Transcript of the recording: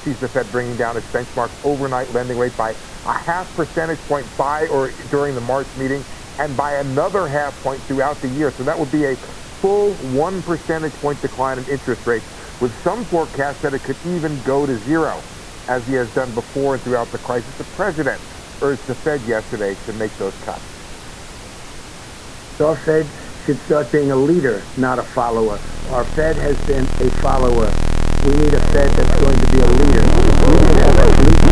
sees the Fed bringing down its benchmark overnight lending rate by a half percentage point by or during the March meeting, and by another half point throughout the year. So that would be a full 1 percentage point decline in interest rates, with some forecasts that it could even go to zero, as he has done before and throughout the crisis. The president urged the Fed yesterday to make those cuts. Our Fed should start being a leader, not a follower. Our Fed has been a follower. We need a Fed that's going to be a leader. We need to have a